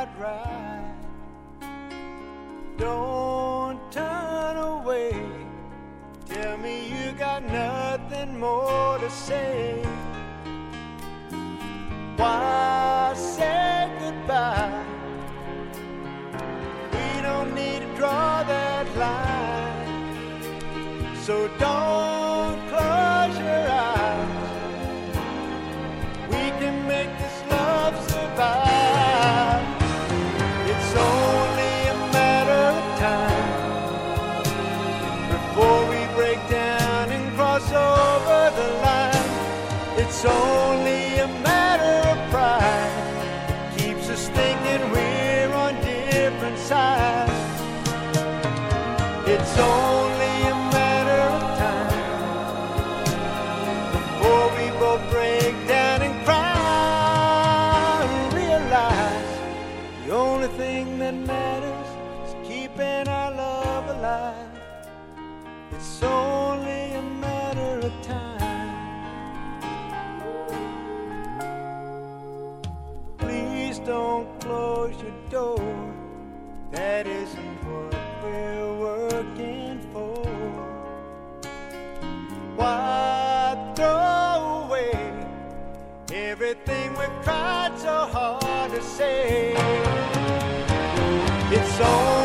out right. Don't turn away. Tell me you got nothing more to say. Why say goodbye? We don't need to draw that line. So don't close your eyes. We can make this love survive. It's only a matter of time before we break down and cross over the line. It's only a matter of pride that keeps us thinking we're on different sides. It's only a matter of time before we both break down and cry and realize the only thing that matters is keeping our love alive. It's only a matter of time. Please don't close your door. That isn't what we're working for. Why throw away everything we've tried so hard to say? It's all